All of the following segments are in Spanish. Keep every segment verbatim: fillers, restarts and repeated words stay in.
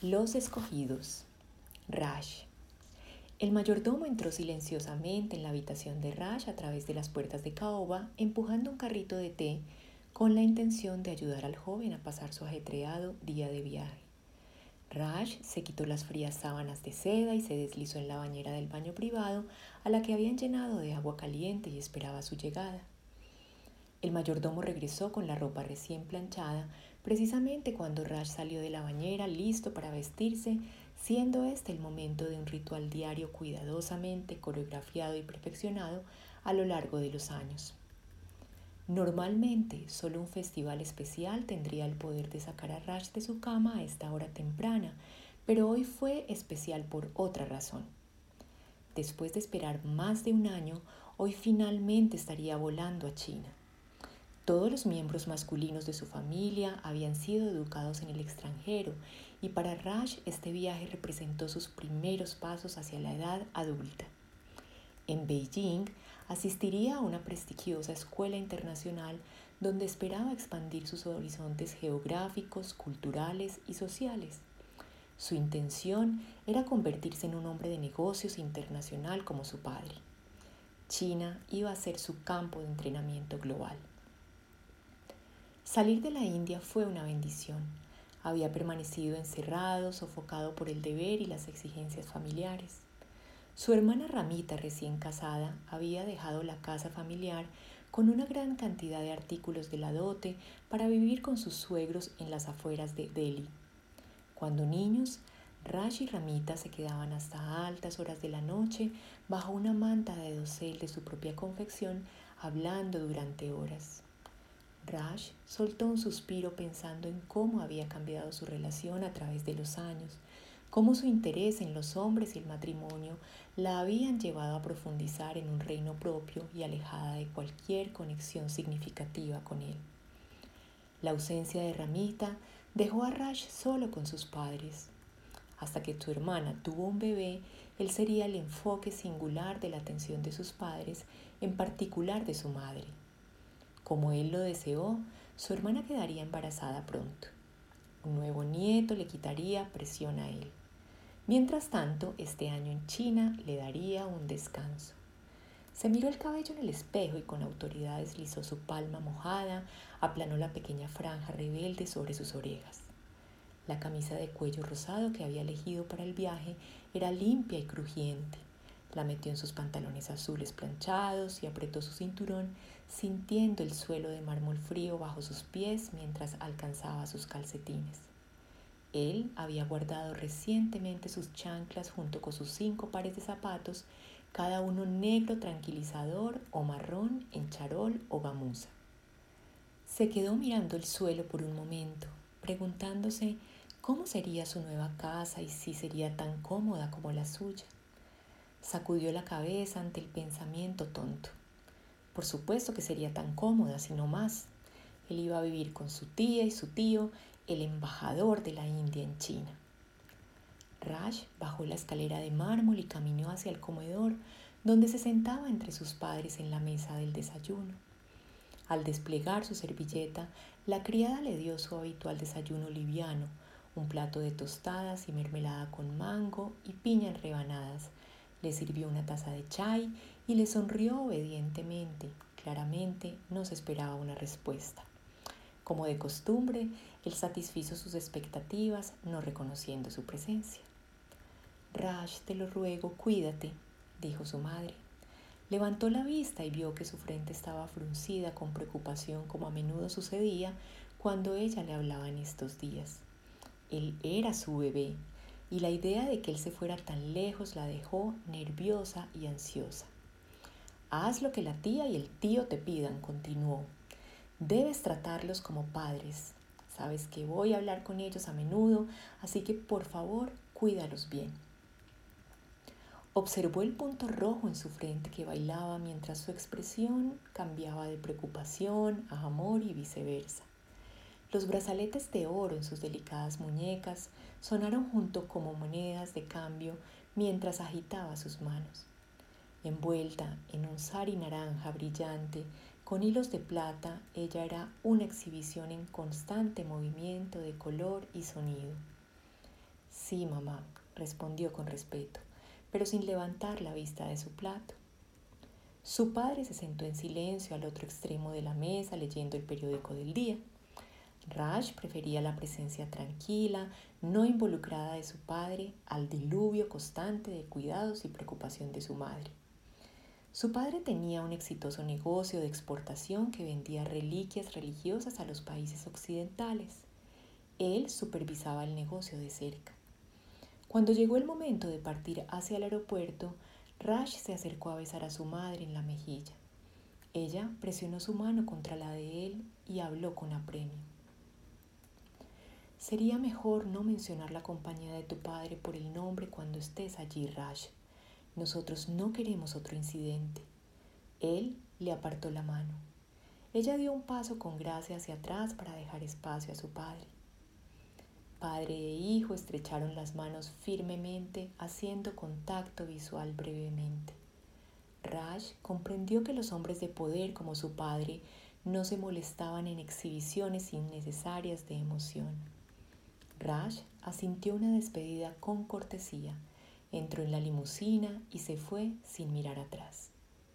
Los escogidos. Raj. El mayordomo entró silenciosamente en la habitación de Raj a través de las puertas de caoba, empujando un carrito de té con la intención de ayudar al joven a pasar su ajetreado día de viaje. Raj se quitó las frías sábanas de seda y se deslizó en la bañera del baño privado, a la que habían llenado de agua caliente y esperaba su llegada. El mayordomo regresó con la ropa recién planchada, precisamente cuando Raj salió de la bañera listo para vestirse, siendo este el momento de un ritual diario cuidadosamente coreografiado y perfeccionado a lo largo de los años. Normalmente, solo un festival especial tendría el poder de sacar a Raj de su cama a esta hora temprana, pero hoy fue especial por otra razón. Después de esperar más de un año, hoy finalmente estaría volando a China. Todos los miembros masculinos de su familia habían sido educados en el extranjero y para Raj este viaje representó sus primeros pasos hacia la edad adulta. En Beijing asistiría a una prestigiosa escuela internacional donde esperaba expandir sus horizontes geográficos, culturales y sociales. Su intención era convertirse en un hombre de negocios internacional como su padre. China iba a ser su campo de entrenamiento global. Salir de la India fue una bendición. Había permanecido encerrado, sofocado por el deber y las exigencias familiares. Su hermana Ramita, recién casada, había dejado la casa familiar con una gran cantidad de artículos de la dote para vivir con sus suegros en las afueras de Delhi. Cuando niños, Raj y Ramita se quedaban hasta altas horas de la noche bajo una manta de dosel de su propia confección, hablando durante horas. Raj soltó un suspiro pensando en cómo había cambiado su relación a través de los años, cómo su interés en los hombres y el matrimonio la habían llevado a profundizar en un reino propio y alejada de cualquier conexión significativa con él. La ausencia de Ramita dejó a Raj solo con sus padres. Hasta que tu hermana tuvo un bebé, él sería el enfoque singular de la atención de sus padres, en particular de su madre. Como él lo deseó, su hermana quedaría embarazada pronto. Un nuevo nieto le quitaría presión a él. Mientras tanto, este año en China le daría un descanso. Se miró el cabello en el espejo y con autoridad deslizó su palma mojada, aplanó la pequeña franja rebelde sobre sus orejas. La camisa de cuello rosado que había elegido para el viaje era limpia y crujiente. La metió en sus pantalones azules planchados y apretó su cinturón, sintiendo el suelo de mármol frío bajo sus pies mientras alcanzaba sus calcetines. Él había guardado recientemente sus chanclas junto con sus cinco pares de zapatos, cada uno negro tranquilizador o marrón en charol o gamuza. Se quedó mirando el suelo por un momento, preguntándose cómo sería su nueva casa y si sería tan cómoda como la suya. Sacudió la cabeza ante el pensamiento tonto. Por supuesto que sería tan cómoda, si no más. Él iba a vivir con su tía y su tío, el embajador de la India en China. Raj bajó la escalera de mármol y caminó hacia el comedor, donde se sentaba entre sus padres en la mesa del desayuno. Al desplegar su servilleta, la criada le dio su habitual desayuno liviano, un plato de tostadas y mermelada con mango y piña en rebanadas. Le sirvió una taza de chai y le sonrió obedientemente. Claramente no se esperaba una respuesta. Como de costumbre, él satisfizo sus expectativas, no reconociendo su presencia. Raj, te lo ruego, cuídate, dijo su madre. Levantó la vista y vio que su frente estaba fruncida con preocupación, como a menudo sucedía cuando ella le hablaba en estos días. Él era su bebé, y la idea de que él se fuera tan lejos la dejó nerviosa y ansiosa. Haz lo que la tía y el tío te pidan, continuó. Debes tratarlos como padres. Sabes que voy a hablar con ellos a menudo, así que por favor, cuídalos bien. Observó el punto rojo en su frente que bailaba mientras su expresión cambiaba de preocupación a amor y viceversa. Los brazaletes de oro en sus delicadas muñecas sonaron junto como monedas de cambio mientras agitaba sus manos. Envuelta en un sari naranja brillante con hilos de plata, ella era una exhibición en constante movimiento de color y sonido. Sí, mamá, respondió con respeto, pero sin levantar la vista de su plato. Su padre se sentó en silencio al otro extremo de la mesa leyendo el periódico del día. Raj prefería la presencia tranquila, no involucrada de su padre, al diluvio constante de cuidados y preocupación de su madre. Su padre tenía un exitoso negocio de exportación que vendía reliquias religiosas a los países occidentales. Él supervisaba el negocio de cerca. Cuando llegó el momento de partir hacia el aeropuerto, Raj se acercó a besar a su madre en la mejilla. Ella presionó su mano contra la de él y habló con apremio. Sería mejor no mencionar la compañía de tu padre por el nombre cuando estés allí, Raj. Nosotros no queremos otro incidente. Él le apartó la mano. Ella dio un paso con gracia hacia atrás para dejar espacio a su padre. Padre e hijo estrecharon las manos firmemente, haciendo contacto visual brevemente. Raj comprendió que los hombres de poder como su padre no se molestaban en exhibiciones innecesarias de emoción. Raj asintió una despedida con cortesía, entró en la limusina y se fue sin mirar atrás.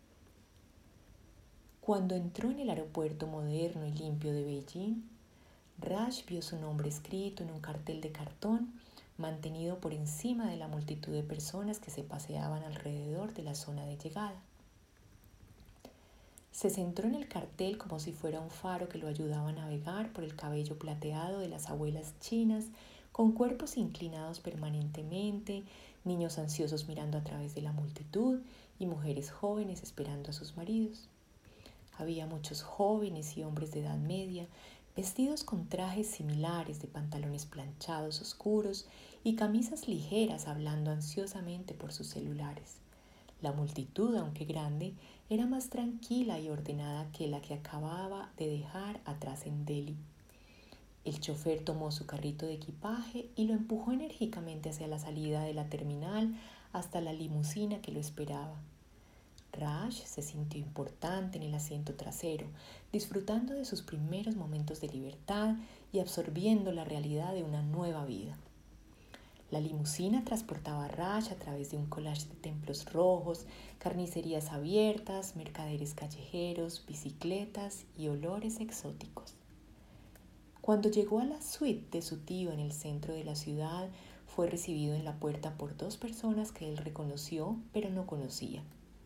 Cuando entró en el aeropuerto moderno y limpio de Beijing, Raj vio su nombre escrito en un cartel de cartón mantenido por encima de la multitud de personas que se paseaban alrededor de la zona de llegada. Se centró en el cartel como si fuera un faro que lo ayudaba a navegar por el cabello plateado de las abuelas chinas, con cuerpos inclinados permanentemente, niños ansiosos mirando a través de la multitud y mujeres jóvenes esperando a sus maridos. Había muchos jóvenes y hombres de edad media, vestidos con trajes similares de pantalones planchados oscuros y camisas ligeras hablando ansiosamente por sus celulares. La multitud, aunque grande, era más tranquila y ordenada que la que acababa de dejar atrás en Delhi. El chofer tomó su carrito de equipaje y lo empujó enérgicamente hacia la salida de la terminal hasta la limusina que lo esperaba. Raj se sintió importante en el asiento trasero, disfrutando de sus primeros momentos de libertad y absorbiendo la realidad de una nueva vida. La limusina transportaba a Raj a través de un collage de templos rojos, carnicerías abiertas, mercaderes callejeros, bicicletas y olores exóticos. Cuando llegó a la suite de su tío en el centro de la ciudad, fue recibido en la puerta por dos personas que él reconoció pero no conocía.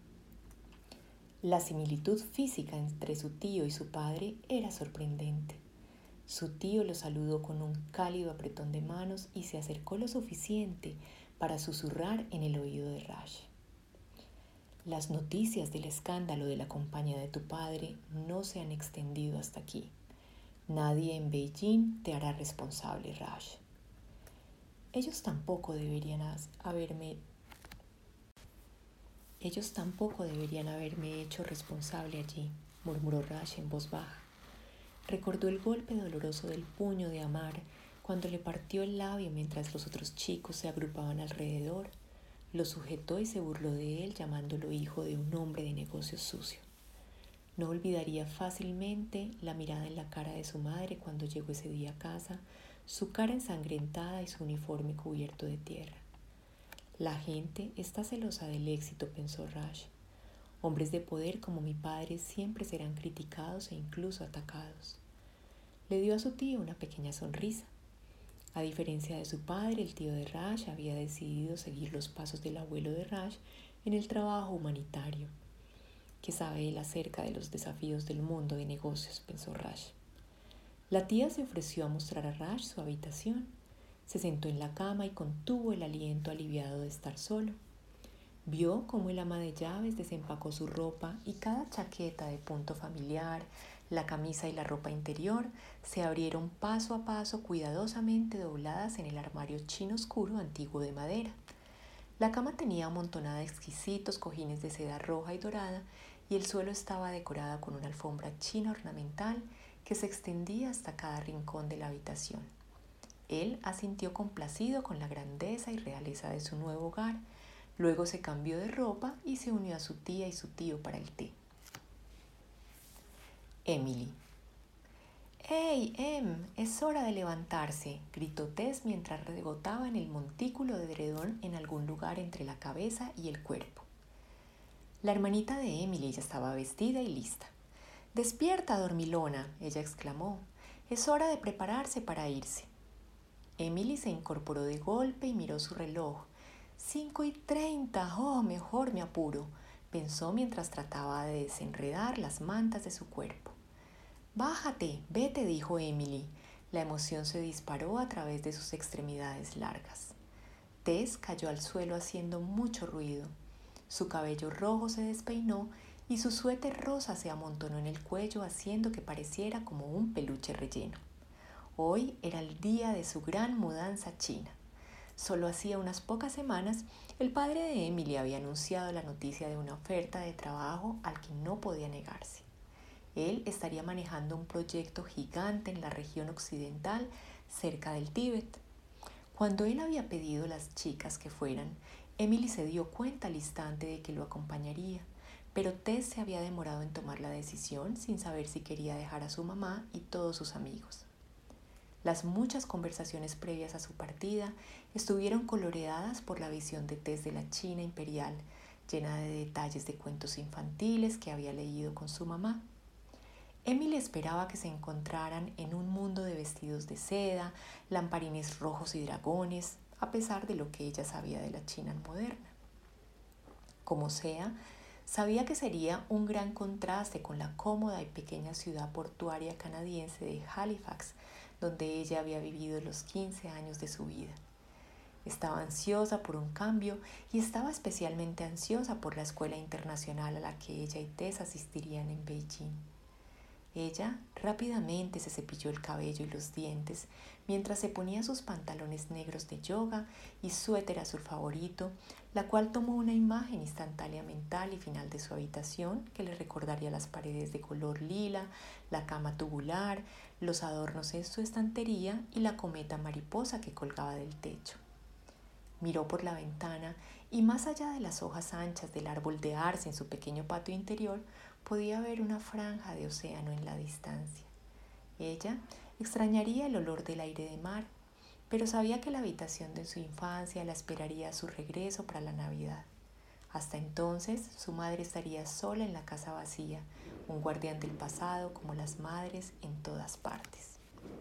La similitud física entre su tío y su padre era sorprendente. Su tío lo saludó con un cálido apretón de manos y se acercó lo suficiente para susurrar en el oído de Raj. Las noticias del escándalo de la compañía de tu padre no se han extendido hasta aquí. Nadie en Beijing te hará responsable, Raj. Ellos tampoco deberían haberme Ellos tampoco deberían haberme hecho responsable allí, murmuró Raj en voz baja. Recordó el golpe doloroso del puño de Amar cuando le partió el labio mientras los otros chicos se agrupaban alrededor. Lo sujetó y se burló de él llamándolo hijo de un hombre de negocios sucio. No olvidaría fácilmente la mirada en la cara de su madre cuando llegó ese día a casa, su cara ensangrentada y su uniforme cubierto de tierra. La gente está celosa del éxito, pensó Raj. Hombres de poder como mi padre siempre serán criticados e incluso atacados. Le dio a su tío una pequeña sonrisa. A diferencia de su padre, el tío de Raj había decidido seguir los pasos del abuelo de Raj en el trabajo humanitario. ¿Qué sabe él acerca de los desafíos del mundo de negocios?, pensó Raj. La tía se ofreció a mostrar a Raj su habitación. Se sentó en la cama y contuvo el aliento aliviado de estar solo. Vio cómo el ama de llaves desempacó su ropa y cada chaqueta de punto familiar, la camisa y la ropa interior se abrieron paso a paso cuidadosamente dobladas en el armario chino oscuro antiguo de madera. La cama tenía amontonada de exquisitos cojines de seda roja y dorada y el suelo estaba decorada con una alfombra china ornamental que se extendía hasta cada rincón de la habitación. Él asintió complacido con la grandeza y realeza de su nuevo hogar. Luego se cambió de ropa y se unió a su tía y su tío para el té. Emily. «¡Hey, Em! Es hora de levantarse», gritó Tess mientras rebotaba en el montículo de edredón en algún lugar entre la cabeza y el cuerpo. La hermanita de Emily ya estaba vestida y lista. «¡Despierta, dormilona!», ella exclamó. «Es hora de prepararse para irse». Emily se incorporó de golpe y miró su reloj. «Cinco y treinta. Oh, mejor me apuro», pensó mientras trataba de desenredar las mantas de su cuerpo. «Bájate, vete», dijo Emily. La emoción se disparó a través de sus extremidades largas. Tess cayó al suelo haciendo mucho ruido. Su cabello rojo se despeinó y su suéter rosa se amontonó en el cuello haciendo que pareciera como un peluche relleno. Hoy era el día de su gran mudanza a China. Solo hacía unas pocas semanas, el padre de Emily había anunciado la noticia de una oferta de trabajo al que no podía negarse. Él estaría manejando un proyecto gigante en la región occidental, cerca del Tíbet. Cuando él había pedido a las chicas que fueran, Emily se dio cuenta al instante de que lo acompañaría, pero Tess se había demorado en tomar la decisión sin saber si quería dejar a su mamá y todos sus amigos. Las muchas conversaciones previas a su partida estuvieron coloreadas por la visión de Tess de la China imperial, llena de detalles de cuentos infantiles que había leído con su mamá. Emily esperaba que se encontraran en un mundo de vestidos de seda, lamparines rojos y dragones, a pesar de lo que ella sabía de la China moderna. Como sea, sabía que sería un gran contraste con la cómoda y pequeña ciudad portuaria canadiense de Halifax, donde ella había vivido los quince años de su vida. Estaba ansiosa por un cambio y estaba especialmente ansiosa por la escuela internacional a la que ella y Tess asistirían en Beijing. Ella rápidamente se cepilló el cabello y los dientes mientras se ponía sus pantalones negros de yoga y suéter azul favorito, la cual tomó una imagen instantánea mental y final de su habitación que le recordaría las paredes de color lila, la cama tubular, los adornos en su estantería y la cometa mariposa que colgaba del techo. Miró por la ventana y más allá de las hojas anchas del árbol de arce en su pequeño patio interior, podía ver una franja de océano en la distancia. Ella extrañaría el olor del aire de mar, pero sabía que la habitación de su infancia la esperaría a su regreso para la Navidad. Hasta entonces, su madre estaría sola en la casa vacía, un guardián del pasado como las madres en todas partes.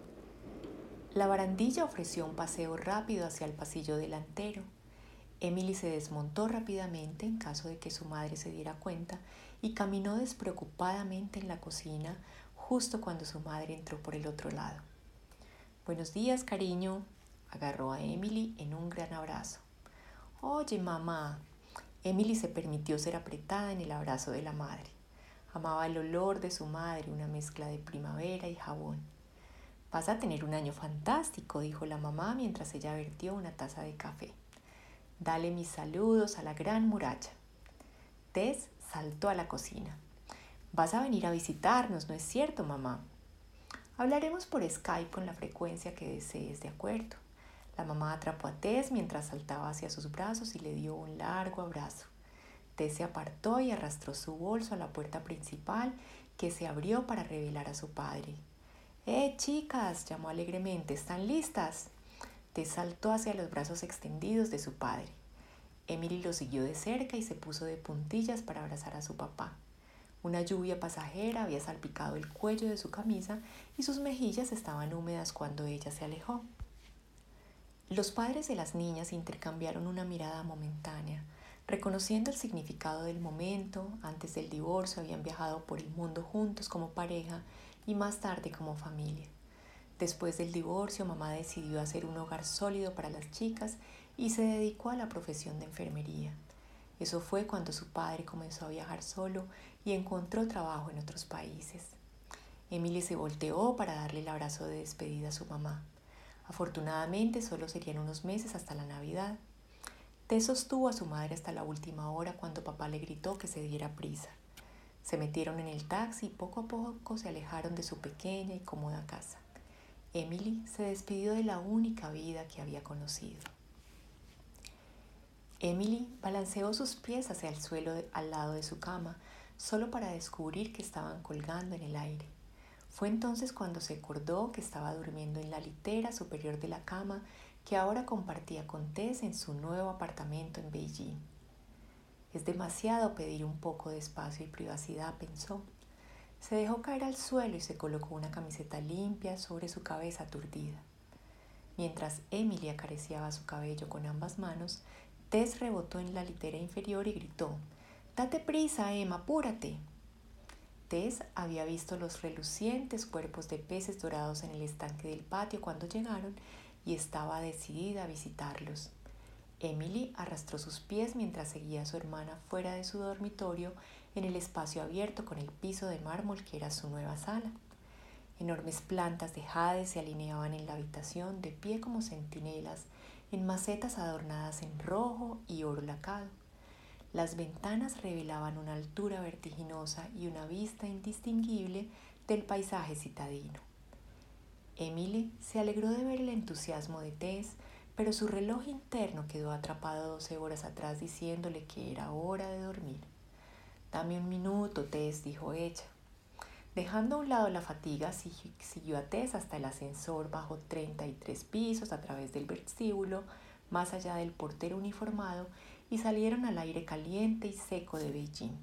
La barandilla ofreció un paseo rápido hacia el pasillo delantero. Emily se desmontó rápidamente en caso de que su madre se diera cuenta y caminó despreocupadamente en la cocina justo cuando su madre entró por el otro lado. «Buenos días, cariño», agarró a Emily en un gran abrazo. «Oye, mamá». Emily se permitió ser apretada en el abrazo de la madre. Amaba el olor de su madre, una mezcla de primavera y jabón. «Vas a tener un año fantástico», dijo la mamá mientras ella vertió una taza de café. «Dale mis saludos a la gran muralla». Tess saltó a la cocina. «Vas a venir a visitarnos, ¿no es cierto, mamá?» «Hablaremos por Skype con la frecuencia que desees, ¿de acuerdo?». La mamá atrapó a Tess mientras saltaba hacia sus brazos y le dio un largo abrazo. Tess se apartó y arrastró su bolso a la puerta principal, que se abrió para revelar a su padre. «¡Eh, chicas!», llamó alegremente. «¿Están listas?». Tess saltó hacia los brazos extendidos de su padre. Emily lo siguió de cerca y se puso de puntillas para abrazar a su papá. Una lluvia pasajera había salpicado el cuello de su camisa y sus mejillas estaban húmedas cuando ella se alejó. Los padres de las niñas intercambiaron una mirada momentánea. Reconociendo el significado del momento, antes del divorcio habían viajado por el mundo juntos como pareja y más tarde como familia. Después del divorcio, mamá decidió hacer un hogar sólido para las chicas y se dedicó a la profesión de enfermería. Eso fue cuando su padre comenzó a viajar solo y encontró trabajo en otros países. Emily se volteó para darle el abrazo de despedida a su mamá. Afortunadamente, solo serían unos meses hasta la Navidad. Tess sostuvo a su madre hasta la última hora cuando papá le gritó que se diera prisa. Se metieron en el taxi y poco a poco se alejaron de su pequeña y cómoda casa. Emily se despidió de la única vida que había conocido. Emily balanceó sus pies hacia el suelo al lado de su cama, solo para descubrir que estaban colgando en el aire. Fue entonces cuando se acordó que estaba durmiendo en la litera superior de la cama que ahora compartía con Tess en su nuevo apartamento en Beijing. Es demasiado pedir un poco de espacio y privacidad, pensó. Se dejó caer al suelo y se colocó una camiseta limpia sobre su cabeza aturdida. Mientras Emily acariciaba su cabello con ambas manos, Tess rebotó en la litera inferior y gritó: «¡Date prisa, Emma, apúrate!». Tess había visto los relucientes cuerpos de peces dorados en el estanque del patio cuando llegaron y estaba decidida a visitarlos. Emily arrastró sus pies mientras seguía a su hermana fuera de su dormitorio en el espacio abierto con el piso de mármol que era su nueva sala. Enormes plantas de jade se alineaban en la habitación de pie como centinelas en macetas adornadas en rojo y oro lacado. Las ventanas revelaban una altura vertiginosa y una vista indistinguible del paisaje citadino. Emily se alegró de ver el entusiasmo de Tess, pero su reloj interno quedó atrapado doce horas atrás diciéndole que era hora de dormir. «Dame un minuto, Tess», dijo ella. Dejando a un lado la fatiga, siguió a Tess hasta el ascensor bajo treinta y tres pisos a través del vestíbulo, más allá del portero uniformado, y salieron al aire caliente y seco de Beijing.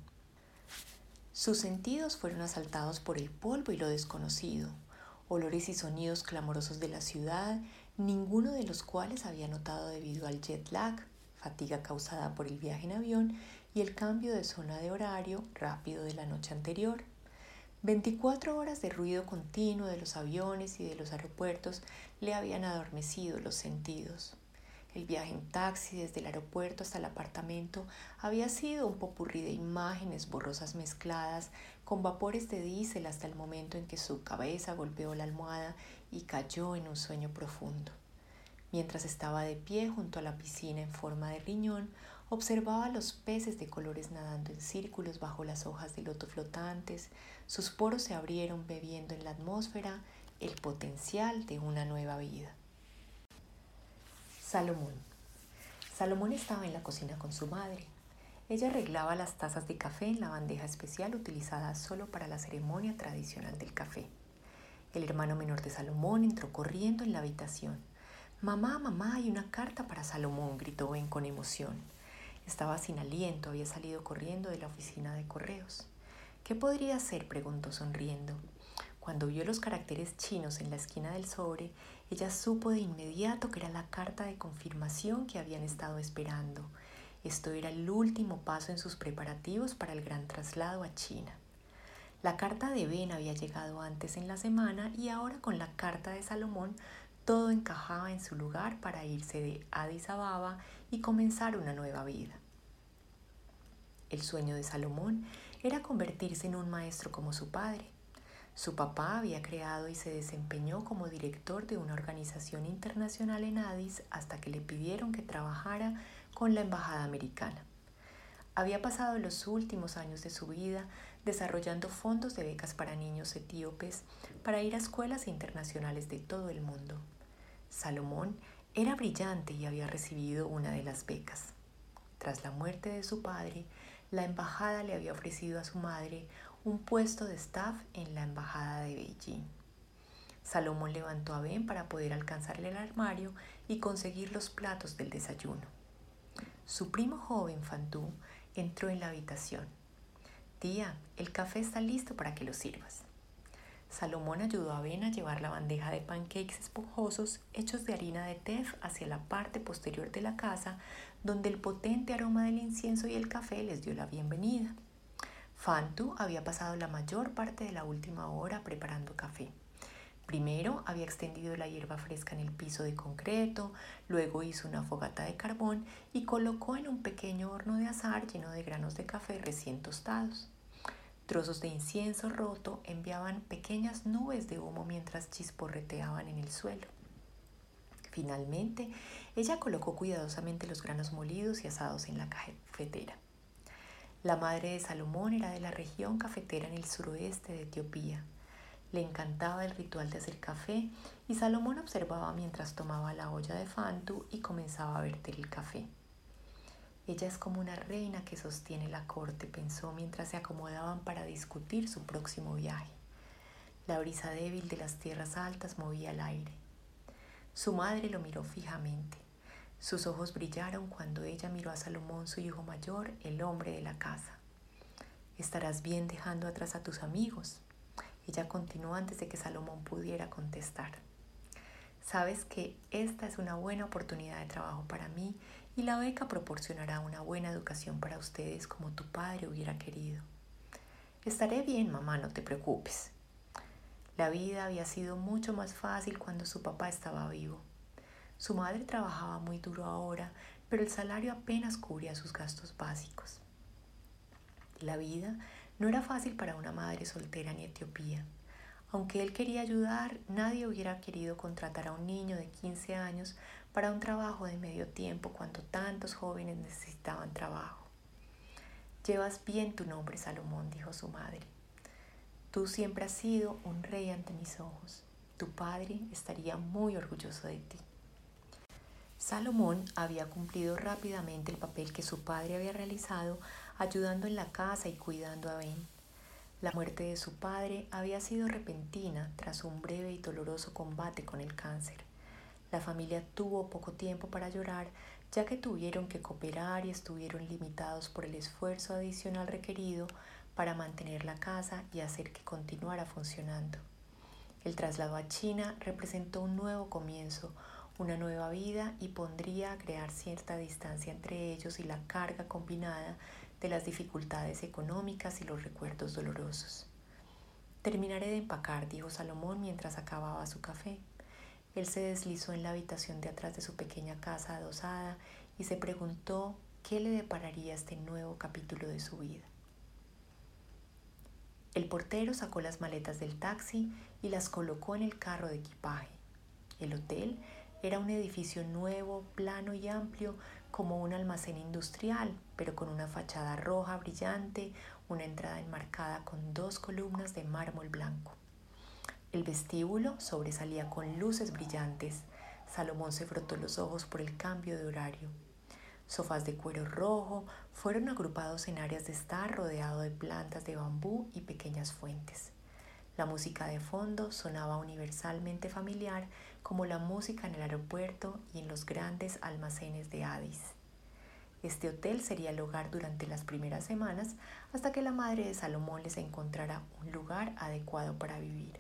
Sus sentidos fueron asaltados por el polvo y lo desconocido, olores y sonidos clamorosos de la ciudad, ninguno de los cuales había notado debido al jet lag, fatiga causada por el viaje en avión y el cambio de zona de horario rápido de la noche anterior. Veinticuatro horas de ruido continuo de los aviones y de los aeropuertos le habían adormecido los sentidos. El viaje en taxi desde el aeropuerto hasta el apartamento había sido un popurrí de imágenes borrosas mezcladas con vapores de diésel hasta el momento en que su cabeza golpeó la almohada y cayó en un sueño profundo. Mientras estaba de pie junto a la piscina en forma de riñón, observaba los peces de colores nadando en círculos bajo las hojas de loto flotantes. Sus poros se abrieron bebiendo en la atmósfera el potencial de una nueva vida. Salomón. Salomón estaba en la cocina con su madre. Ella arreglaba las tazas de café en la bandeja especial utilizada solo para la ceremonia tradicional del café. El hermano menor de Salomón entró corriendo en la habitación. «Mamá, mamá, hay una carta para Salomón», gritó Ben con emoción. Estaba sin aliento, había salido corriendo de la oficina de correos. «¿Qué podría ser?», preguntó sonriendo. Cuando vio los caracteres chinos en la esquina del sobre, ella supo de inmediato que era la carta de confirmación que habían estado esperando. Esto era el último paso en sus preparativos para el gran traslado a China. La carta de Ben había llegado antes en la semana y ahora con la carta de Salomón todo encajaba en su lugar para irse de Addis Ababa y comenzar una nueva vida. El sueño de Salomón era convertirse en un maestro como su padre. Su papá había creado y se desempeñó como director de una organización internacional en Addis hasta que le pidieron que trabajara con la embajada americana. Había pasado los últimos años de su vida desarrollando fondos de becas para niños etíopes para ir a escuelas internacionales de todo el mundo. Salomón era brillante y había recibido una de las becas. Tras la muerte de su padre, la embajada le había ofrecido a su madre un puesto de staff en la embajada de Beijing. Salomón levantó a Ben para poder alcanzarle el armario y conseguir los platos del desayuno. Su primo joven, Fantú, entró en la habitación. «Tía, el café está listo para que lo sirvas». Salomón ayudó a Ben a llevar la bandeja de pancakes esponjosos hechos de harina de teff hacia la parte posterior de la casa, donde el potente aroma del incienso y el café les dio la bienvenida. Fantú había pasado la mayor parte de la última hora preparando café. Primero había extendido la hierba fresca en el piso de concreto, luego hizo una fogata de carbón y colocó en un pequeño horno de azar lleno de granos de café recién tostados. Trozos de incienso roto enviaban pequeñas nubes de humo mientras chisporreteaban en el suelo. Finalmente, ella colocó cuidadosamente los granos molidos y asados en la cafetera. La madre de Salomón era de la región cafetera en el suroeste de Etiopía. Le encantaba el ritual de hacer café y Salomón observaba mientras tomaba la olla de Fantú y comenzaba a verter el café. Ella es como una reina que sostiene la corte, pensó mientras se acomodaban para discutir su próximo viaje. La brisa débil de las tierras altas movía el aire. Su madre lo miró fijamente. Sus ojos brillaron cuando ella miró a Salomón, su hijo mayor, el hombre de la casa. «Estarás bien dejando atrás a tus amigos», ella continuó antes de que Salomón pudiera contestar. «Sabes que esta es una buena oportunidad de trabajo para mí y la beca proporcionará una buena educación para ustedes como tu padre hubiera querido». «Estaré bien, mamá, no te preocupes». La vida había sido mucho más fácil cuando su papá estaba vivo. Su madre trabajaba muy duro ahora, pero el salario apenas cubría sus gastos básicos. La vida no era fácil para una madre soltera en Etiopía. Aunque él quería ayudar, nadie hubiera querido contratar a un niño de quince años para un trabajo de medio tiempo cuando tantos jóvenes necesitaban trabajo. «Llevas bien tu nombre, Salomón», dijo su madre. «Tú siempre has sido un rey ante mis ojos. Tu padre estaría muy orgulloso de ti». Salomón había cumplido rápidamente el papel que su padre había realizado, ayudando en la casa y cuidando a Ben. La muerte de su padre había sido repentina tras un breve y doloroso combate con el cáncer. La familia tuvo poco tiempo para llorar, ya que tuvieron que cooperar y estuvieron limitados por el esfuerzo adicional requerido para mantener la casa y hacer que continuara funcionando. El traslado a China representó un nuevo comienzo, una nueva vida y pondría a crear cierta distancia entre ellos y la carga combinada de las dificultades económicas y los recuerdos dolorosos. «Terminaré de empacar», dijo Salomón mientras acababa su café. Él se deslizó en la habitación de atrás de su pequeña casa adosada y se preguntó qué le depararía este nuevo capítulo de su vida. El portero sacó las maletas del taxi y las colocó en el carro de equipaje. El hotel era un edificio nuevo, plano y amplio, como un almacén industrial, pero con una fachada roja brillante, una entrada enmarcada con dos columnas de mármol blanco. El vestíbulo sobresalía con luces brillantes. Salomón se frotó los ojos por el cambio de horario. Sofás de cuero rojo fueron agrupados en áreas de estar rodeado de plantas de bambú y pequeñas fuentes. La música de fondo sonaba universalmente familiar, como la música en el aeropuerto y en los grandes almacenes de Addis. Este hotel sería el hogar durante las primeras semanas hasta que la madre de Salomón les encontrara un lugar adecuado para vivir.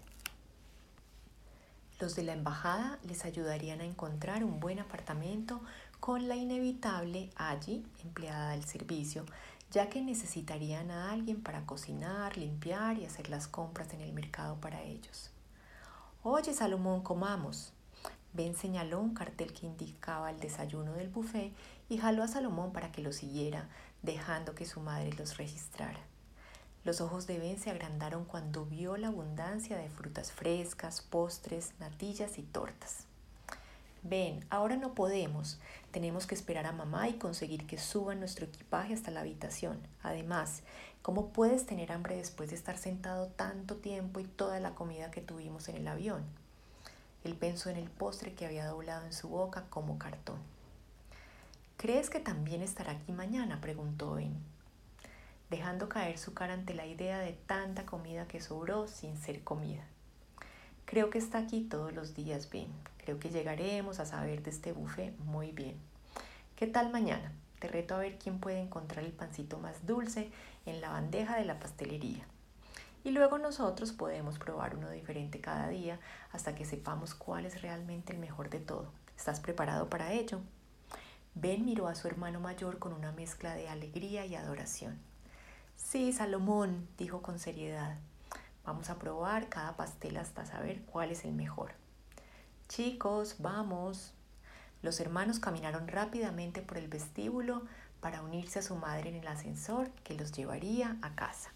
Los de la embajada les ayudarían a encontrar un buen apartamento con la inevitable Allí, empleada del servicio, ya que necesitarían a alguien para cocinar, limpiar y hacer las compras en el mercado para ellos. «Oye, Salomón, comamos». Ben señaló un cartel que indicaba el desayuno del buffet y jaló a Salomón para que lo siguiera, dejando que su madre los registrara. Los ojos de Ben se agrandaron cuando vio la abundancia de frutas frescas, postres, natillas y tortas. «Ben, ahora no podemos. Tenemos que esperar a mamá y conseguir que suban nuestro equipaje hasta la habitación. Además, ¿cómo puedes tener hambre después de estar sentado tanto tiempo y toda la comida que tuvimos en el avión?» Él pensó en el postre que había doblado en su boca como cartón. «¿Crees que también estará aquí mañana?», preguntó Ben, dejando caer su cara ante la idea de tanta comida que sobró sin ser comida. «Creo que está aquí todos los días, Ben. Creo que llegaremos a saber de este buffet muy bien. ¿Qué tal mañana? Te reto a ver quién puede encontrar el pancito más dulce en la bandeja de la pastelería. Y luego nosotros podemos probar uno diferente cada día hasta que sepamos cuál es realmente el mejor de todo. ¿Estás preparado para ello?» Ben miró a su hermano mayor con una mezcla de alegría y adoración. «Sí, Salomón», dijo con seriedad. «Vamos a probar cada pastel hasta saber cuál es el mejor». «Chicos, vamos». Los hermanos caminaron rápidamente por el vestíbulo para unirse a su madre en el ascensor que los llevaría a casa.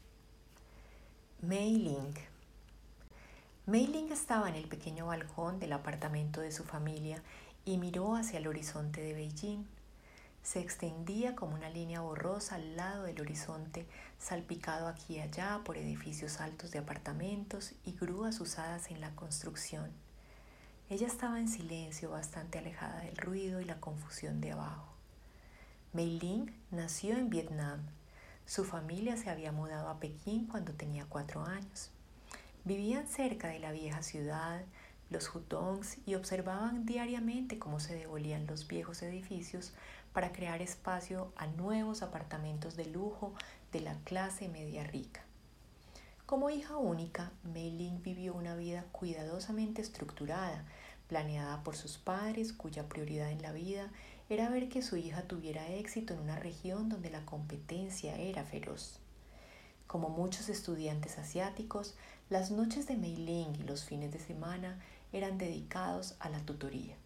Mei Ling. Mei Ling estaba en el pequeño balcón del apartamento de su familia y miró hacia el horizonte de Beijing. Se extendía como una línea borrosa al lado del horizonte, salpicado aquí y allá por edificios altos de apartamentos y grúas usadas en la construcción. Ella estaba en silencio, bastante alejada del ruido y la confusión de abajo. Mei Ling nació en Vietnam. Su familia se había mudado a Pekín cuando tenía cuatro años. Vivían cerca de la vieja ciudad, los hutongs, y observaban diariamente cómo se demolían los viejos edificios para crear espacio a nuevos apartamentos de lujo de la clase media rica. Como hija única, Mei Ling vivió una vida cuidadosamente estructurada, planeada por sus padres, cuya prioridad en la vida era ver que su hija tuviera éxito en una región donde la competencia era feroz. Como muchos estudiantes asiáticos, las noches de Mei Ling y los fines de semana eran dedicados a la tutoría.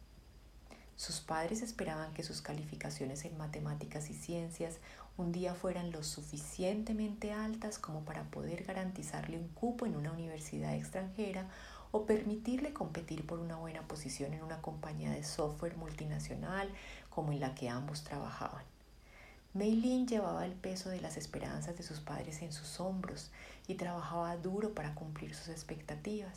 Sus padres esperaban que sus calificaciones en matemáticas y ciencias un día fueran lo suficientemente altas como para poder garantizarle un cupo en una universidad extranjera o permitirle competir por una buena posición en una compañía de software multinacional como en la que ambos trabajaban. Mei Ling llevaba el peso de las esperanzas de sus padres en sus hombros y trabajaba duro para cumplir sus expectativas.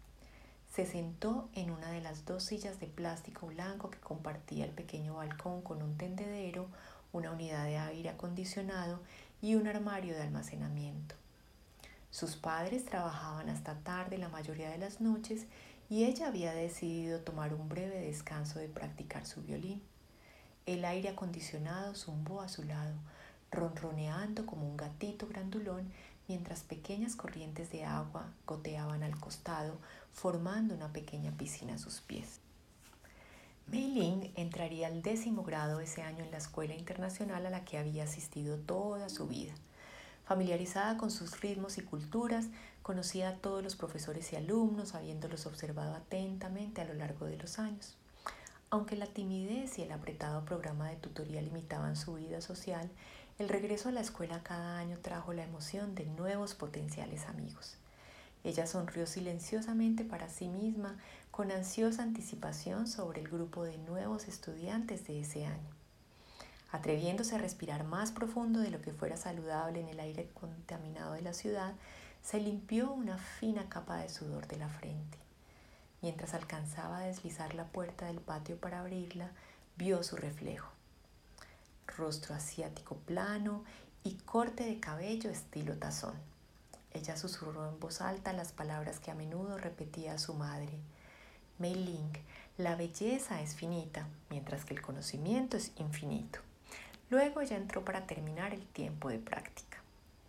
Se sentó en una de las dos sillas de plástico blanco que compartía el pequeño balcón con un tendedero, una unidad de aire acondicionado y un armario de almacenamiento. Sus padres trabajaban hasta tarde la mayoría de las noches y ella había decidido tomar un breve descanso de practicar su violín. El aire acondicionado zumbó a su lado, ronroneando como un gatito grandulón, mientras pequeñas corrientes de agua goteaban al costado, formando una pequeña piscina a sus pies. Mei Ling entraría al décimo grado ese año en la escuela internacional a la que había asistido toda su vida. Familiarizada con sus ritmos y culturas, conocía a todos los profesores y alumnos, habiéndolos observado atentamente a lo largo de los años. Aunque la timidez y el apretado programa de tutoría limitaban su vida social, el regreso a la escuela cada año trajo la emoción de nuevos potenciales amigos. Ella sonrió silenciosamente para sí misma, con ansiosa anticipación sobre el grupo de nuevos estudiantes de ese año. Atreviéndose a respirar más profundo de lo que fuera saludable en el aire contaminado de la ciudad, se limpió una fina capa de sudor de la frente. Mientras alcanzaba a deslizar la puerta del patio para abrirla, vio su reflejo. Rostro asiático plano y corte de cabello estilo tazón. Ella susurró en voz alta las palabras que a menudo repetía a su madre. Mei Ling, la belleza es finita, mientras que el conocimiento es infinito. Luego ella entró para terminar el tiempo de práctica.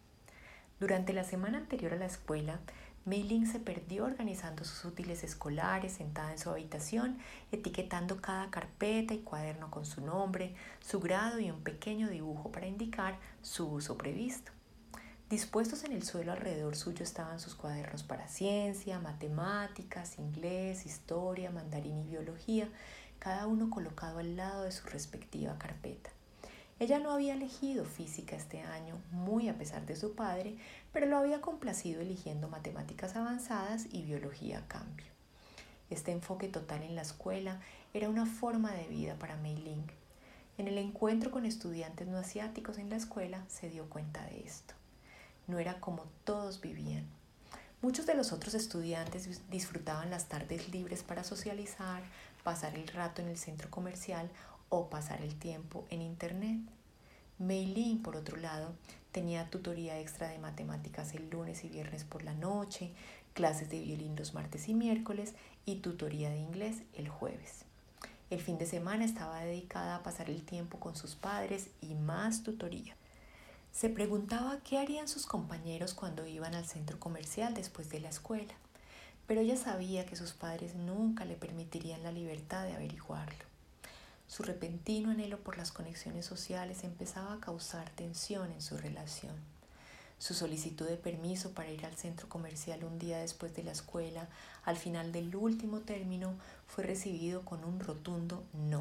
Durante la semana anterior a la escuela, Mei Ling se perdió organizando sus útiles escolares sentada en su habitación, etiquetando cada carpeta y cuaderno con su nombre, su grado y un pequeño dibujo para indicar su uso previsto. Dispuestos en el suelo alrededor suyo estaban sus cuadernos para ciencia, matemáticas, inglés, historia, mandarín y biología, cada uno colocado al lado de su respectiva carpeta. Ella no había elegido física este año, muy a pesar de su padre, pero lo había complacido eligiendo matemáticas avanzadas y biología a cambio. Este enfoque total en la escuela era una forma de vida para Mei Ling. En el encuentro con estudiantes no asiáticos en la escuela se dio cuenta de esto. No era como todos vivían. Muchos de los otros estudiantes disfrutaban las tardes libres para socializar, pasar el rato en el centro comercial o pasar el tiempo en internet. Mei Ling, por otro lado, tenía tutoría extra de matemáticas el lunes y viernes por la noche, clases de violín los martes y miércoles y tutoría de inglés el jueves. El fin de semana estaba dedicada a pasar el tiempo con sus padres y más tutoría. Se preguntaba qué harían sus compañeros cuando iban al centro comercial después de la escuela, pero ella sabía que sus padres nunca le permitirían la libertad de averiguarlo. Su repentino anhelo por las conexiones sociales empezaba a causar tensión en su relación. Su solicitud de permiso para ir al centro comercial un día después de la escuela, al final del último término, fue recibido con un rotundo no.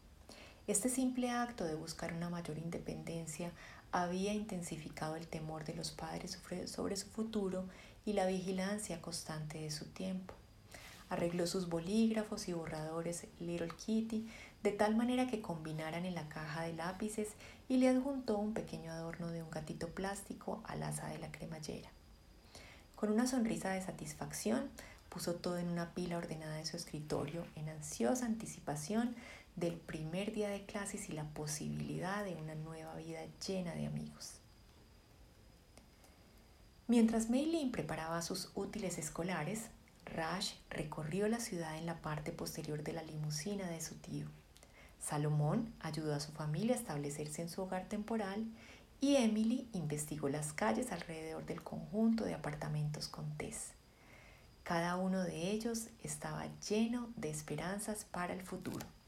Este simple acto de buscar una mayor independencia había intensificado el temor de los padres sobre su futuro y la vigilancia constante de su tiempo. Arregló sus bolígrafos y borradores Little Kitty de tal manera que combinaran en la caja de lápices y le adjuntó un pequeño adorno de un gatito plástico al asa de la cremallera. Con una sonrisa de satisfacción, puso todo en una pila ordenada en su escritorio, en ansiosa anticipación del primer día de clases y la posibilidad de una nueva vida llena de amigos. Mientras Maylin preparaba sus útiles escolares, Raj recorrió la ciudad en la parte posterior de la limusina de su tío. Salomón ayudó a su familia a establecerse en su hogar temporal y Emily investigó las calles alrededor del conjunto de apartamentos con Tess. Cada uno de ellos estaba lleno de esperanzas para el futuro.